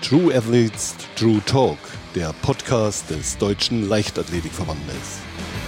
True Athletes, True Talk, der Podcast des Deutschen Leichtathletikverbandes.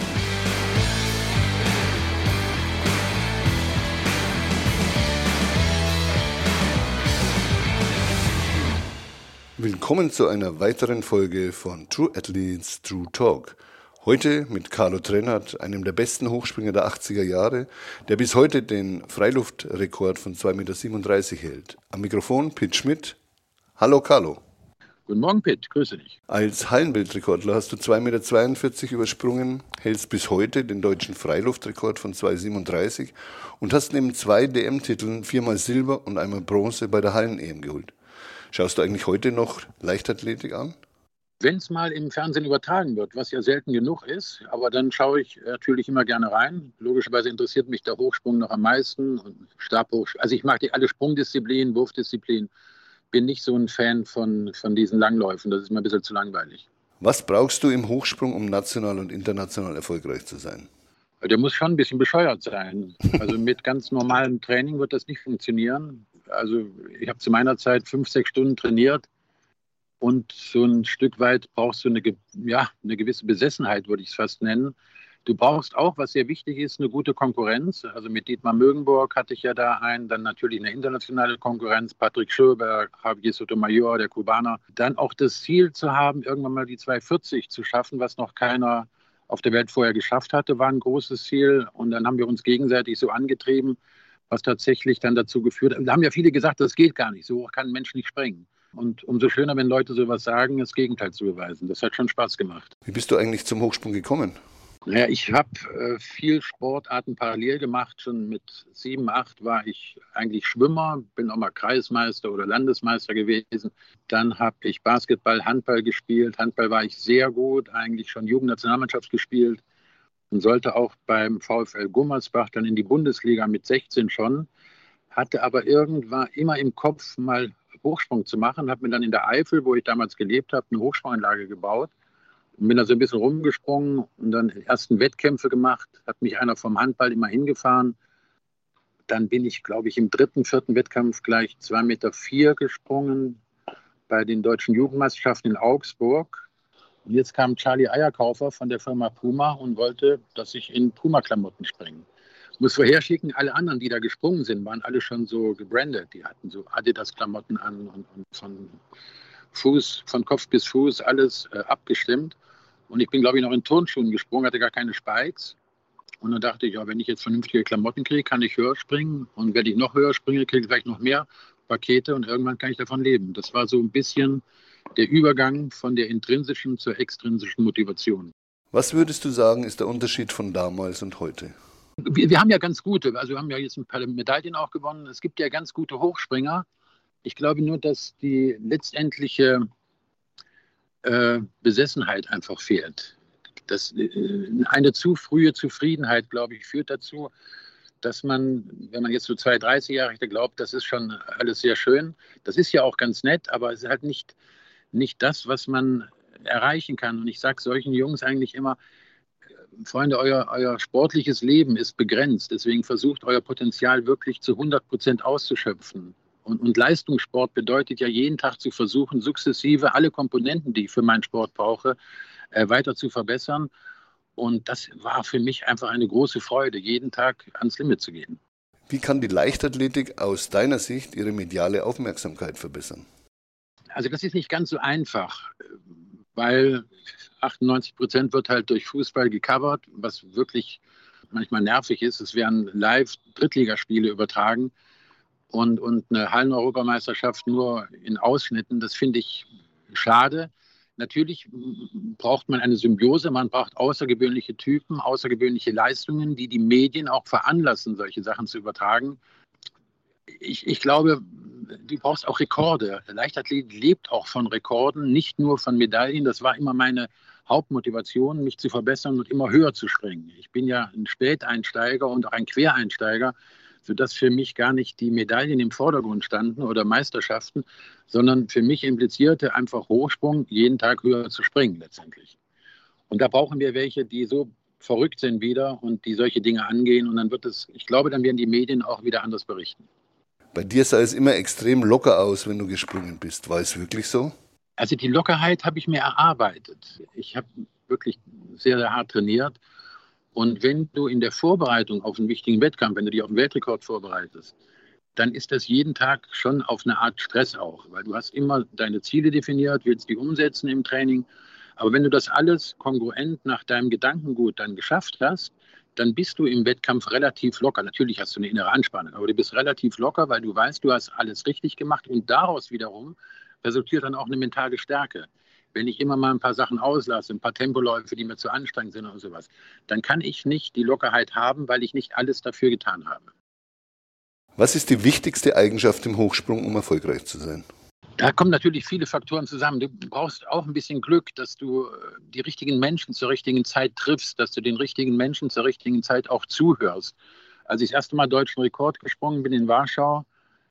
Willkommen zu einer weiteren Folge von True Athletes, True Talk. Heute mit Carlo Trennert, einem der besten Hochspringer der 80er Jahre, der bis heute den Freiluftrekord von 2,37 Meter hält. Am Mikrofon Pitt Schmidt. Hallo Carlo. Guten Morgen Pitt, grüße dich. Als Hallenweltrekordler hast du 2,42 Meter übersprungen, hältst bis heute den deutschen Freiluftrekord von 2,37 und hast neben 2 DM-Titeln 4-mal Silber und einmal Bronze bei der Hallen-EM geholt. Schaust du eigentlich heute noch Leichtathletik an? Wenn es mal im Fernsehen übertragen wird, was ja selten genug ist, aber dann schaue ich natürlich immer gerne rein. Logischerweise interessiert mich der Hochsprung noch am meisten und Stabhochsprung. Also ich mag alle Sprungdisziplinen, Wurfdisziplinen. Bin nicht so ein Fan von diesen Langläufen, das ist mir ein bisschen zu langweilig. Was brauchst du im Hochsprung, um national und international erfolgreich zu sein? Der muss schon ein bisschen bescheuert sein. Also mit ganz normalem Training wird das nicht funktionieren. Also ich habe zu meiner Zeit 5-6 Stunden trainiert und so ein Stück weit brauchst du eine gewisse Besessenheit, würde ich es fast nennen. Du brauchst auch, was sehr wichtig ist, eine gute Konkurrenz. Also mit Dietmar Mögenburg hatte ich ja da einen, dann natürlich eine internationale Konkurrenz, Patrick Schöberg, Javier Sotomayor, der Kubaner. Dann auch das Ziel zu haben, irgendwann mal die 2,40 zu schaffen, was noch keiner auf der Welt vorher geschafft hatte, war ein großes Ziel. Und dann haben wir uns gegenseitig so angetrieben, was tatsächlich dann dazu geführt hat. Da haben ja viele gesagt, das geht gar nicht, so hoch kann ein Mensch nicht springen. Und umso schöner, wenn Leute sowas sagen, das Gegenteil zu beweisen. Das hat schon Spaß gemacht. Wie bist du eigentlich zum Hochsprung gekommen? Naja, ich habe viel Sportarten parallel gemacht. Schon mit 7, 8 war ich eigentlich Schwimmer, bin auch mal Kreismeister oder Landesmeister gewesen. Dann habe ich Basketball, Handball gespielt. Handball war ich sehr gut, eigentlich schon Jugendnationalmannschaft gespielt und sollte auch beim VfL Gummersbach dann in die Bundesliga mit 16 schon. Hatte aber irgendwann immer im Kopf, mal Hochsprung zu machen. Habe mir dann in der Eifel, wo ich damals gelebt habe, eine Hochsprunganlage gebaut. Und bin da so ein bisschen rumgesprungen und dann die ersten Wettkämpfe gemacht. Hat mich einer vom Handball immer hingefahren. Dann bin ich, glaube ich, im 3., 4. Wettkampf gleich 2,04 Meter gesprungen bei den deutschen Jugendmeisterschaften in Augsburg. Und jetzt kam Charlie Eierkaufer von der Firma Puma und wollte, dass ich in Puma-Klamotten springe. Ich muss vorherschicken, alle anderen, die da gesprungen sind, waren alle schon so gebrandet. Die hatten so Adidas-Klamotten an und von Kopf bis Fuß alles abgestimmt. Und ich bin, glaube ich, noch in Turnschuhen gesprungen, hatte gar keine Spikes. Und dann dachte ich, ja, wenn ich jetzt vernünftige Klamotten kriege, kann ich höher springen. Und wenn ich noch höher springe, kriege ich vielleicht noch mehr Pakete und irgendwann kann ich davon leben. Das war so ein bisschen der Übergang von der intrinsischen zur extrinsischen Motivation. Was würdest du sagen, ist der Unterschied von damals und heute? Wir haben ja ganz gute, also wir haben ja jetzt ein paar Medaillen auch gewonnen. Es gibt ja ganz gute Hochspringer. Ich glaube nur, dass die letztendliche Besessenheit einfach fehlt. Eine zu frühe Zufriedenheit, glaube ich, führt dazu, dass man, wenn man jetzt so 2-30 Jahre glaubt, das ist schon alles sehr schön. Das ist ja auch ganz nett, aber es ist halt nicht das, was man erreichen kann. Und ich sage solchen Jungs eigentlich immer, Freunde, euer sportliches Leben ist begrenzt. Deswegen versucht euer Potenzial wirklich zu 100% auszuschöpfen. Und Leistungssport bedeutet ja jeden Tag zu versuchen, sukzessive alle Komponenten, die ich für meinen Sport brauche, weiter zu verbessern. Und das war für mich einfach eine große Freude, jeden Tag ans Limit zu gehen. Wie kann die Leichtathletik aus deiner Sicht ihre mediale Aufmerksamkeit verbessern? Also das ist nicht ganz so einfach, weil 98% wird halt durch Fußball gecovert, was wirklich manchmal nervig ist. Es werden live Drittligaspiele übertragen. Und eine Hallen-Europameisterschaft nur in Ausschnitten, das finde ich schade. Natürlich braucht man eine Symbiose, man braucht außergewöhnliche Typen, außergewöhnliche Leistungen, die die Medien auch veranlassen, solche Sachen zu übertragen. Ich glaube, du brauchst auch Rekorde. Leichtathletik lebt auch von Rekorden, nicht nur von Medaillen. Das war immer meine Hauptmotivation, mich zu verbessern und immer höher zu springen. Ich bin ja ein Späteinsteiger und auch ein Quereinsteiger, sodass für mich gar nicht die Medaillen im Vordergrund standen oder Meisterschaften, sondern für mich implizierte einfach Hochsprung, jeden Tag höher zu springen letztendlich. Und da brauchen wir welche, die so verrückt sind wieder und die solche Dinge angehen. Und dann wird es, ich glaube, dann werden die Medien auch wieder anders berichten. Bei dir sah es immer extrem locker aus, wenn du gesprungen bist. War es wirklich so? Also die Lockerheit habe ich mir erarbeitet. Ich habe wirklich sehr, sehr hart trainiert. Und wenn du in der Vorbereitung auf einen wichtigen Wettkampf, wenn du dich auf einen Weltrekord vorbereitest, dann ist das jeden Tag schon auf eine Art Stress auch, weil du hast immer deine Ziele definiert, willst die umsetzen im Training. Aber wenn du das alles kongruent nach deinem Gedankengut dann geschafft hast, dann bist du im Wettkampf relativ locker. Natürlich hast du eine innere Anspannung, aber du bist relativ locker, weil du weißt, du hast alles richtig gemacht und daraus wiederum resultiert dann auch eine mentale Stärke. Wenn ich immer mal ein paar Sachen auslasse, ein paar Tempoläufe, die mir zu anstrengend sind und sowas, dann kann ich nicht die Lockerheit haben, weil ich nicht alles dafür getan habe. Was ist die wichtigste Eigenschaft im Hochsprung, um erfolgreich zu sein? Da kommen natürlich viele Faktoren zusammen. Du brauchst auch ein bisschen Glück, dass du die richtigen Menschen zur richtigen Zeit triffst, dass du den richtigen Menschen zur richtigen Zeit auch zuhörst. Als ich das erste Mal deutschen Rekord gesprungen bin in Warschau,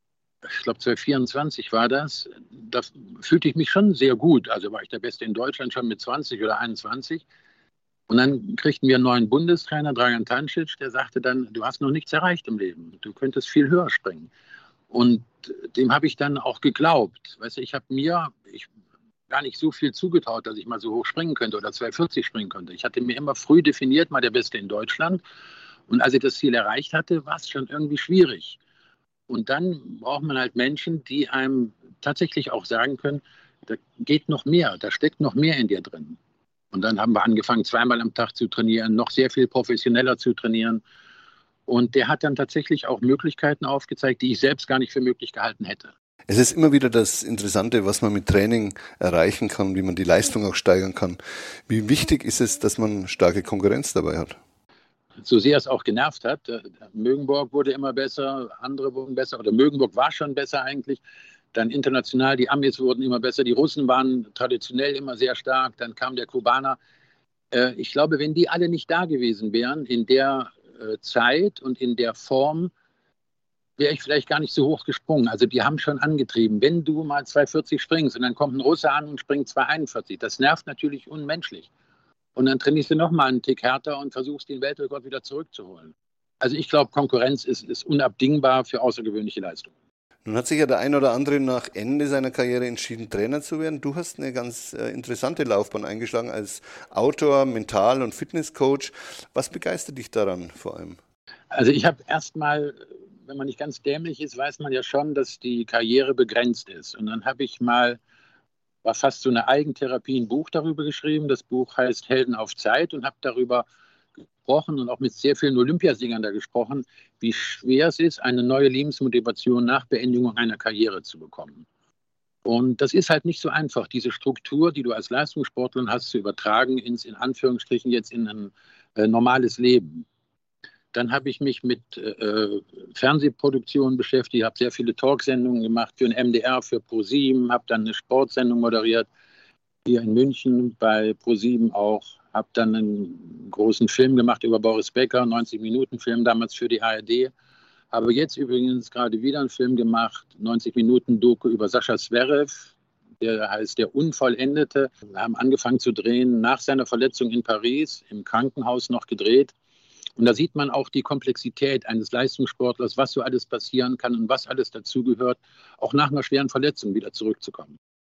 ich glaube 2024 war das, da fühlte ich mich schon sehr gut. Also war ich der Beste in Deutschland schon mit 20 oder 21. Und dann kriegten wir einen neuen Bundestrainer, Dragan Tancic, der sagte dann, du hast noch nichts erreicht im Leben. Du könntest viel höher springen. Und dem habe ich dann auch geglaubt. Weißt du, ich habe mir gar nicht so viel zugetraut, dass ich mal so hoch springen könnte oder 240 springen könnte. Ich hatte mir immer früh definiert, mal der Beste in Deutschland. Und als ich das Ziel erreicht hatte, war es schon irgendwie schwierig. Und dann braucht man halt Menschen, die einem tatsächlich auch sagen können, da geht noch mehr, da steckt noch mehr in dir drin. Und dann haben wir angefangen, zweimal am Tag zu trainieren, noch sehr viel professioneller zu trainieren. Und der hat dann tatsächlich auch Möglichkeiten aufgezeigt, die ich selbst gar nicht für möglich gehalten hätte. Es ist immer wieder das Interessante, was man mit Training erreichen kann, wie man die Leistung auch steigern kann. Wie wichtig ist es, dass man starke Konkurrenz dabei hat? So sehr es auch genervt hat, Mögenburg wurde immer besser, andere wurden besser, oder Mögenburg war schon besser eigentlich. Dann international, die Amis wurden immer besser, die Russen waren traditionell immer sehr stark, dann kam der Kubaner. Ich glaube, wenn die alle nicht da gewesen wären in der Zeit und in der Form, wäre ich vielleicht gar nicht so hoch gesprungen. Also die haben schon angetrieben. Wenn du mal 240 springst und dann kommt ein Russe an und springt 241, das nervt natürlich unmenschlich. Und dann trainierst du nochmal einen Tick härter und versuchst, den Weltrekord wieder zurückzuholen. Also ich glaube, Konkurrenz ist unabdingbar für außergewöhnliche Leistungen. Nun hat sich ja der ein oder andere nach Ende seiner Karriere entschieden, Trainer zu werden. Du hast eine ganz interessante Laufbahn eingeschlagen als Autor, Mental- und Fitnesscoach. Was begeistert dich daran vor allem? Also ich habe erstmal, wenn man nicht ganz dämlich ist, weiß man ja schon, dass die Karriere begrenzt ist. Und dann habe ich mal, war fast so eine Eigentherapie, ein Buch darüber geschrieben. Das Buch heißt Helden auf Zeit und habe darüber gesprochen und auch mit sehr vielen Olympiasiegern da gesprochen, wie schwer es ist, eine neue Lebensmotivation nach Beendigung einer Karriere zu bekommen. Und das ist halt nicht so einfach, diese Struktur, die du als Leistungssportler hast, zu übertragen ins, in Anführungsstrichen, jetzt in ein normales Leben. Dann habe ich mich mit Fernsehproduktionen beschäftigt, habe sehr viele Talksendungen gemacht für den MDR, für ProSieben, habe dann eine Sportsendung moderiert, hier in München bei ProSieben auch, habe dann einen großen Film gemacht über Boris Becker, 90-Minuten-Film damals für die ARD. Habe jetzt übrigens gerade wieder einen Film gemacht, 90-Minuten-Doku über Sascha Zverev, der heißt Der Unvollendete. Wir haben angefangen zu drehen nach seiner Verletzung in Paris, im Krankenhaus noch gedreht. Und da sieht man auch die Komplexität eines Leistungssportlers, was so alles passieren kann und was alles dazugehört, auch nach einer schweren Verletzung wieder zurückzukommen.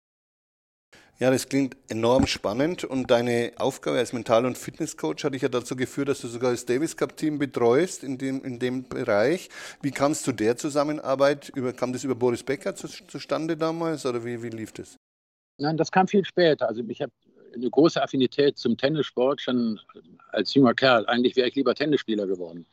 Ja, das klingt enorm spannend und deine Aufgabe als Mental- und Fitnesscoach hat dich ja dazu geführt, dass du sogar das Davis Cup Team betreust in dem Bereich. Wie kam es zu der Zusammenarbeit? Kam das über Boris Becker zustande damals oder wie lief das? Nein, das kam viel später. Also ich habe eine große Affinität zum Tennissport schon als junger Kerl. Eigentlich wäre ich lieber Tennisspieler geworden.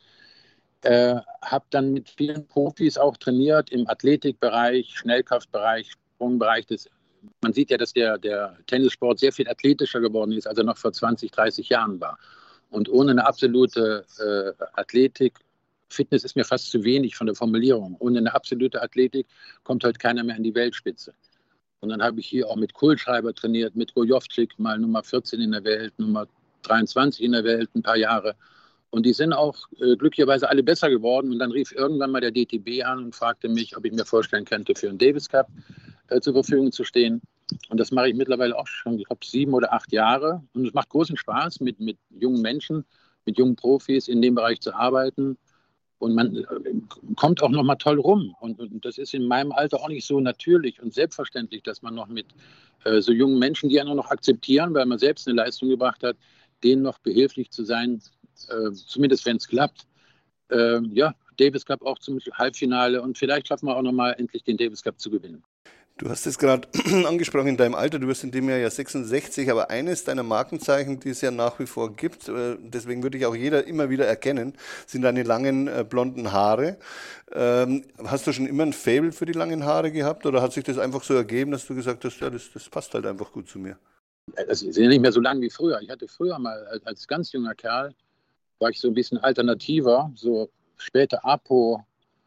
Habe dann mit vielen Profis auch trainiert im Athletikbereich, Schnellkraftbereich, Sprungbereich. Man sieht ja, dass der Tennissport sehr viel athletischer geworden ist, als er noch vor 20, 30 Jahren war. Und ohne eine absolute Athletik, Fitness ist mir fast zu wenig von der Formulierung, ohne eine absolute Athletik kommt heute keiner mehr an die Weltspitze. Und dann habe ich hier auch mit Kohlschreiber trainiert, mit Gojovcik, mal Nummer 14 in der Welt, Nummer 23 in der Welt, ein paar Jahre. Und die sind auch glücklicherweise alle besser geworden. Und dann rief irgendwann mal der DTB an und fragte mich, ob ich mir vorstellen könnte, für einen Davis Cup zur Verfügung zu stehen. Und das mache ich mittlerweile auch schon, ich glaube, 7 oder 8 Jahre. Und es macht großen Spaß, mit jungen Menschen, mit jungen Profis in dem Bereich zu arbeiten. Und man kommt auch noch mal toll rum. Und das ist in meinem Alter auch nicht so natürlich und selbstverständlich, dass man noch mit so jungen Menschen, die ja nur noch akzeptieren, weil man selbst eine Leistung gebracht hat, denen noch behilflich zu sein, zumindest wenn es klappt. Ja, Davis Cup auch zum Halbfinale und vielleicht schaffen wir auch noch mal endlich den Davis Cup zu gewinnen. Du hast es gerade angesprochen in deinem Alter, du wirst in dem Jahr ja 66, aber eines deiner Markenzeichen, die es ja nach wie vor gibt, deswegen würde ich auch jeder immer wieder erkennen, sind deine langen blonden Haare. Hast du schon immer ein Faible für die langen Haare gehabt oder hat sich das einfach so ergeben, dass du gesagt hast, ja, das passt halt einfach gut zu mir? Also, sie sind ja nicht mehr so lang wie früher. Ich hatte früher mal als ganz junger Kerl, war ich so ein bisschen alternativer, so später APO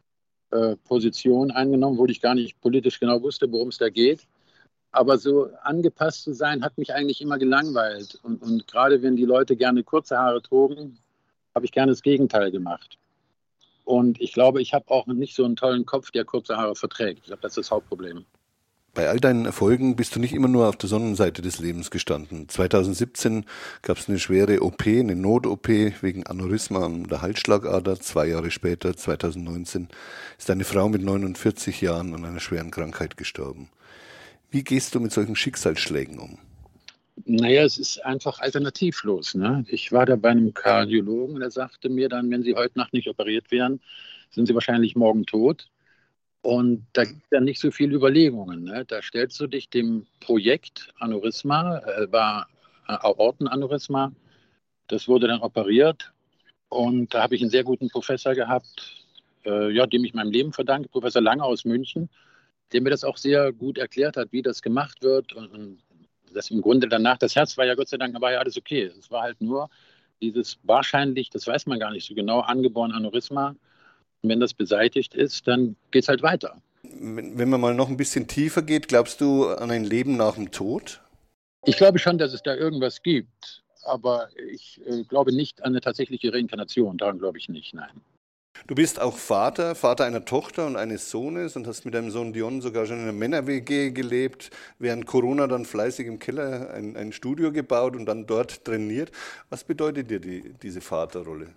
Position eingenommen, wo ich gar nicht politisch genau wusste, worum es da geht. Aber so angepasst zu sein, hat mich eigentlich immer gelangweilt. Und gerade wenn die Leute gerne kurze Haare trugen, habe ich gerne das Gegenteil gemacht. Und ich glaube, ich habe auch nicht so einen tollen Kopf, der kurze Haare verträgt. Ich glaube, das ist das Hauptproblem. Bei all deinen Erfolgen bist du nicht immer nur auf der Sonnenseite des Lebens gestanden. 2017 gab es eine schwere OP, eine Not-OP wegen Aneurysma an der Halsschlagader. 2 Jahre später, 2019, ist eine Frau mit 49 Jahren an einer schweren Krankheit gestorben. Wie gehst du mit solchen Schicksalsschlägen um? Naja, es ist einfach alternativlos. Ne? Ich war da bei einem Kardiologen, der sagte mir dann, wenn Sie heute Nacht nicht operiert werden, sind Sie wahrscheinlich morgen tot. Und da gibt es ja nicht so viele Überlegungen. Ne? Da stellst du dich dem Projekt Aneurysma, war Aortenaneurysma, das wurde dann operiert. Und da habe ich einen sehr guten Professor gehabt, ja, dem ich meinem Leben verdanke, Professor Lange aus München, der mir das auch sehr gut erklärt hat, wie das gemacht wird. Und das im Grunde danach, das Herz war ja Gott sei Dank, war ja alles okay. Es war halt nur dieses wahrscheinlich, das weiß man gar nicht so genau, angeborene Aneurysma. Und wenn das beseitigt ist, dann geht es halt weiter. Wenn man mal noch ein bisschen tiefer geht, glaubst du an ein Leben nach dem Tod? Ich glaube schon, dass es da irgendwas gibt, aber ich glaube nicht an eine tatsächliche Reinkarnation. Daran glaube ich nicht, nein. Du bist auch Vater einer Tochter und eines Sohnes und hast mit deinem Sohn Dion sogar schon in einer Männer-WG gelebt, während Corona dann fleißig im Keller ein Studio gebaut und dann dort trainiert. Was bedeutet dir diese Vaterrolle?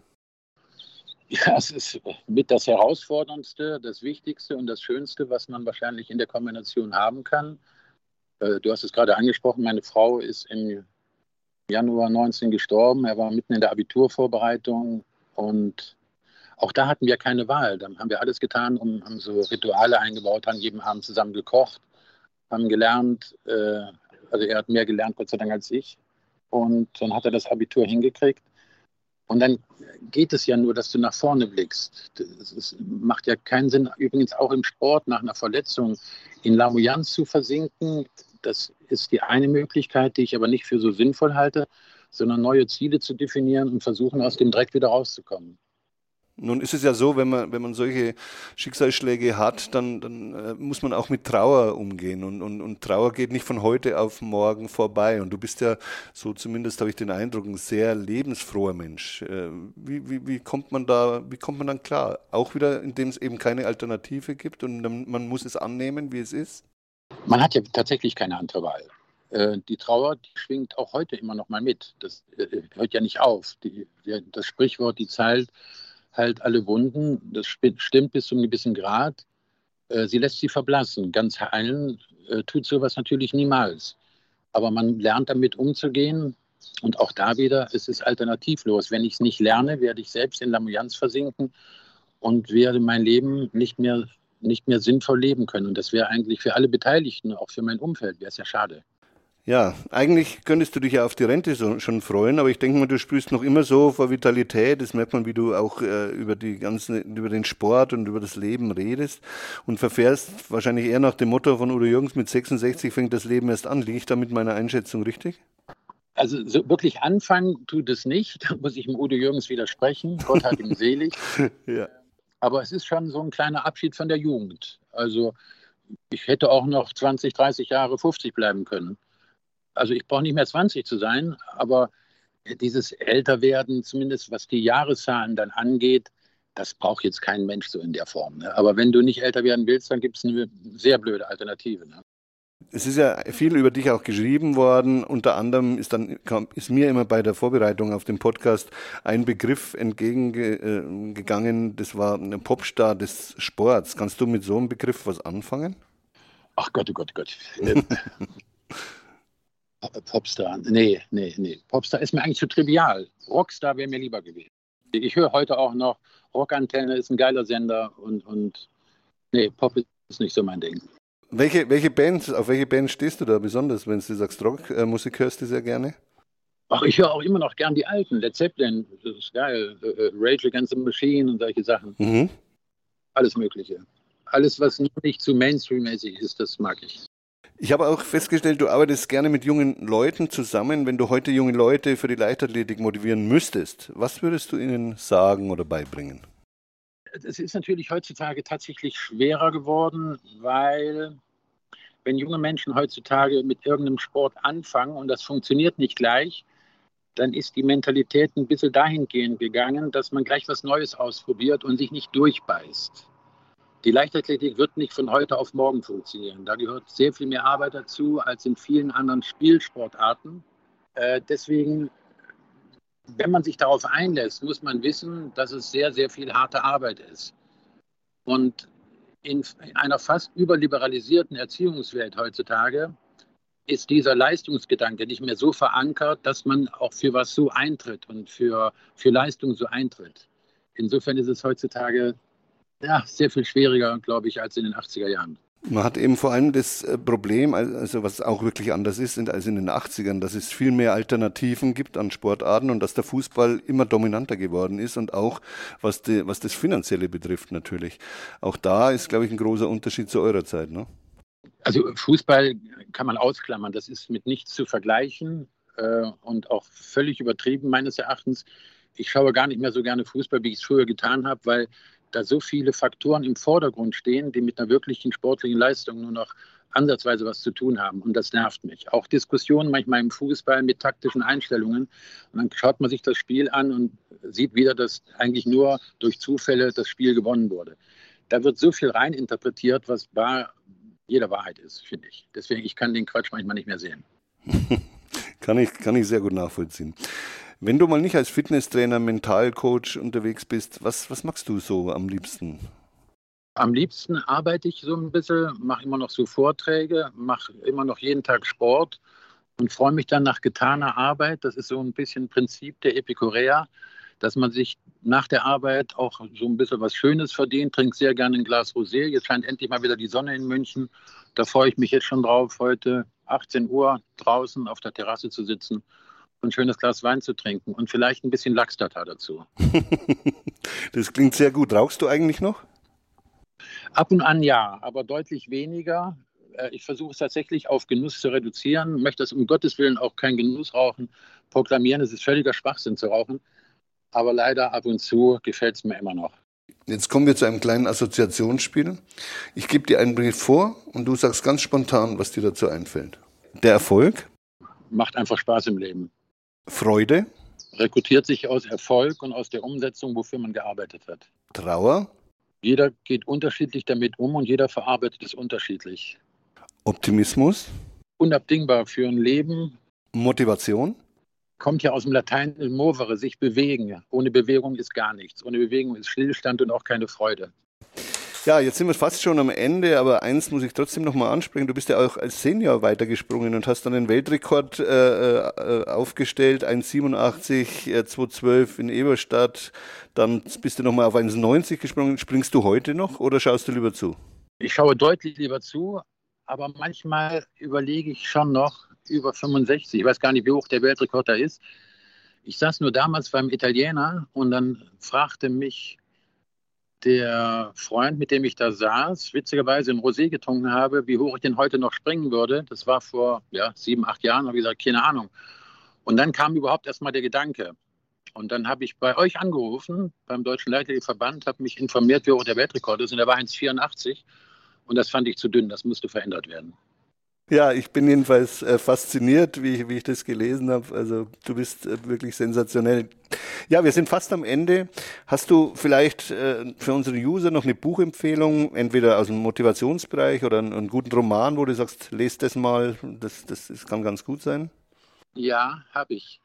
Ja, es ist mit das Herausforderndste, das Wichtigste und das Schönste, was man wahrscheinlich in der Kombination haben kann. Du hast es gerade angesprochen, meine Frau ist im Januar 19 gestorben. Er war mitten in der Abiturvorbereitung und auch da hatten wir keine Wahl. Dann haben wir alles getan, haben so Rituale eingebaut, haben jeden Abend zusammen gekocht, haben gelernt. Also er hat mehr gelernt, Gott sei Dank, als ich. Und dann hat er das Abitur hingekriegt. Und dann geht es ja nur, dass du nach vorne blickst. Es macht ja keinen Sinn, übrigens auch im Sport nach einer Verletzung in Lamoyanz zu versinken. Das ist die eine Möglichkeit, die ich aber nicht für so sinnvoll halte, sondern neue Ziele zu definieren und versuchen, aus dem Dreck wieder rauszukommen. Nun ist es ja so, wenn man solche Schicksalsschläge hat, dann muss man auch mit Trauer umgehen und Trauer geht nicht von heute auf morgen vorbei und du bist ja, so zumindest habe ich den Eindruck, ein sehr lebensfroher Mensch. Wie kommt man dann klar? Auch wieder, indem es eben keine Alternative gibt und man muss es annehmen, wie es ist? Man hat ja tatsächlich keine andere Wahl. Die Trauer, die schwingt auch heute immer noch mal mit. Das hört ja nicht auf. Das Sprichwort, die Zeit heilt alle Wunden. Das stimmt bis zu einem gewissen Grad. Sie lässt sie verblassen. Ganz heilen tut sowas natürlich niemals. Aber man lernt damit umzugehen. Und auch da wieder, es ist alternativlos. Wenn ich es nicht lerne, werde ich selbst in Lamoyanz versinken und werde mein Leben nicht mehr sinnvoll leben können. Und das wäre eigentlich für alle Beteiligten, auch für mein Umfeld, wäre es ja schade. Ja, eigentlich könntest du dich ja auf die Rente schon freuen, aber ich denke mal, du sprühst noch immer so vor Vitalität. Das merkt man, wie du auch über den Sport und über das Leben redest und verfährst wahrscheinlich eher nach dem Motto von Udo Jürgens, mit 66 fängt das Leben erst an. Liege ich da mit meiner Einschätzung richtig? Also so wirklich anfangen tut es nicht, da muss ich dem Udo Jürgens widersprechen. Gott hat ihn selig. Ja. Aber es ist schon so ein kleiner Abschied von der Jugend. Also ich hätte auch noch 20, 30 Jahre 50 bleiben können. Also ich brauche nicht mehr 20 zu sein, aber dieses Älterwerden, zumindest was die Jahreszahlen dann angeht, das braucht jetzt kein Mensch so in der Form. Ne? Aber wenn du nicht älter werden willst, dann gibt es eine sehr blöde Alternative. Ne? Es ist ja viel über dich auch geschrieben worden. Unter anderem ist mir immer bei der Vorbereitung auf den Podcast ein Begriff entgegengegangen. Das war ein Popstar des Sports. Kannst du mit so einem Begriff was anfangen? Ach Gott, oh Gott, oh Gott. Popstar, nee. Popstar ist mir eigentlich zu trivial. Rockstar wäre mir lieber gewesen. Ich höre heute auch noch, Rockantenne ist ein geiler Sender und nee, Pop ist nicht so mein Ding. Auf welche Band stehst du da besonders, wenn du sagst Rockmusik hörst du sehr gerne? Ach, ich höre auch immer noch gern die alten, Led Zeppelin, das ist geil, Rage Against the Machine und solche Sachen. Mhm. Alles Mögliche. Alles, was nicht zu Mainstream-mäßig ist, das mag ich. Ich habe auch festgestellt, du arbeitest gerne mit jungen Leuten zusammen. Wenn du heute junge Leute für die Leichtathletik motivieren müsstest, was würdest du ihnen sagen oder beibringen? Es ist natürlich heutzutage tatsächlich schwerer geworden, weil wenn junge Menschen heutzutage mit irgendeinem Sport anfangen und das funktioniert nicht gleich, dann ist die Mentalität ein bisschen dahingehend gegangen, dass man gleich was Neues ausprobiert und sich nicht durchbeißt. Die Leichtathletik wird nicht von heute auf morgen funktionieren. Da gehört sehr viel mehr Arbeit dazu als in vielen anderen Spielsportarten. Deswegen, wenn man sich darauf einlässt, muss man wissen, dass es sehr, sehr viel harte Arbeit ist. Und in einer fast überliberalisierten Erziehungswelt heutzutage ist dieser Leistungsgedanke nicht mehr so verankert, dass man auch für was so eintritt und für Leistung so eintritt. Insofern ist es heutzutage sehr viel schwieriger, glaube ich, als in den 80er Jahren. Man hat eben vor allem das Problem, also was auch wirklich anders ist als in den 80ern, dass es viel mehr Alternativen gibt an Sportarten und dass der Fußball immer dominanter geworden ist und auch was das Finanzielle betrifft natürlich. Auch da ist, glaube ich, ein großer Unterschied zu eurer Zeit, ne? Also Fußball kann man ausklammern, das ist mit nichts zu vergleichen und auch völlig übertrieben meines Erachtens. Ich schaue gar nicht mehr so gerne Fußball, wie ich es früher getan habe, weil da so viele Faktoren im Vordergrund stehen, die mit einer wirklichen sportlichen Leistung nur noch ansatzweise was zu tun haben. Und das nervt mich. Auch Diskussionen manchmal im Fußball mit taktischen Einstellungen. Und dann schaut man sich das Spiel an und sieht wieder, dass eigentlich nur durch Zufälle das Spiel gewonnen wurde. Da wird so viel reininterpretiert, was jeder Wahrheit ist, finde ich. Deswegen, ich kann den Quatsch manchmal nicht mehr sehen. Kann ich sehr gut nachvollziehen. Wenn du mal nicht als Fitnesstrainer, Mentalcoach unterwegs bist, was machst du so am liebsten? Am liebsten arbeite ich so ein bisschen, mache immer noch so Vorträge, mache immer noch jeden Tag Sport und freue mich dann nach getaner Arbeit. Das ist so ein bisschen Prinzip der Epikureer, dass man sich nach der Arbeit auch so ein bisschen was Schönes verdient. Trinke sehr gerne ein Glas Rosé. Jetzt scheint endlich mal wieder die Sonne in München. Da freue ich mich jetzt schon drauf, heute 18 Uhr draußen auf der Terrasse zu sitzen und ein schönes Glas Wein zu trinken und vielleicht ein bisschen Lachs-Tatar dazu. Das klingt sehr gut. Rauchst du eigentlich noch? Ab und an ja, aber deutlich weniger. Ich versuche es tatsächlich auf Genuss zu reduzieren, möchte das um Gottes Willen auch kein Genussrauchen proklamieren. Es ist völliger Schwachsinn zu rauchen, aber leider ab und zu gefällt es mir immer noch. Jetzt kommen wir zu einem kleinen Assoziationsspiel. Ich gebe dir einen Brief vor und du sagst ganz spontan, was dir dazu einfällt. Der Erfolg? Macht einfach Spaß im Leben. Freude? Rekrutiert sich aus Erfolg und aus der Umsetzung, wofür man gearbeitet hat. Trauer? Jeder geht unterschiedlich damit um und jeder verarbeitet es unterschiedlich. Optimismus? Unabdingbar für ein Leben. Motivation? Kommt ja aus dem Latein movere, sich bewegen. Ohne Bewegung ist gar nichts. Ohne Bewegung ist Stillstand und auch keine Freude. Ja, jetzt sind wir fast schon am Ende, aber eins muss ich trotzdem nochmal ansprechen. Du bist ja auch als Senior weitergesprungen und hast dann den Weltrekord aufgestellt, 1,87, 2,12 in Eberstadt. Dann bist du nochmal auf 1,90 gesprungen. Springst du heute noch oder schaust du lieber zu? Ich schaue deutlich lieber zu, aber manchmal überlege ich schon noch über 65. Ich weiß gar nicht, wie hoch der Weltrekord da ist. Ich saß nur damals beim Italiener und dann fragte mich der Freund, mit dem ich da saß, witzigerweise ein Rosé getrunken habe, wie hoch ich denn heute noch springen würde. Das war vor 7, 8 Jahren, habe ich gesagt, keine Ahnung. Und dann kam überhaupt erstmal der Gedanke. Und dann habe ich bei euch angerufen, beim Deutschen Leichtathletikverband, habe mich informiert, wie hoch der Weltrekord ist. Und der war 1,84. Und das fand ich zu dünn, das musste verändert werden. Ja, ich bin jedenfalls fasziniert, wie ich das gelesen habe. Also du bist wirklich sensationell. Ja, wir sind fast am Ende. Hast du vielleicht für unsere User noch eine Buchempfehlung, entweder aus dem Motivationsbereich oder einen guten Roman, wo du sagst, lest das mal, das kann ganz gut sein? Ja, habe ich.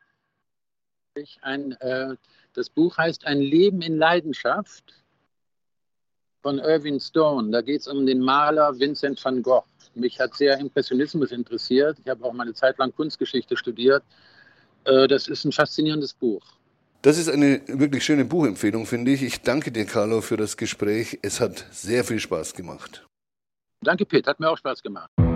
Das Buch heißt Ein Leben in Leidenschaft von Irving Stone. Da geht es um den Maler Vincent van Gogh. Mich hat sehr Impressionismus interessiert. Ich habe auch mal eine Zeit lang Kunstgeschichte studiert. Das ist ein faszinierendes Buch. Das ist eine wirklich schöne Buchempfehlung, finde ich. Ich danke dir, Carlo, für das Gespräch. Es hat sehr viel Spaß gemacht. Danke, Pitt. Hat mir auch Spaß gemacht.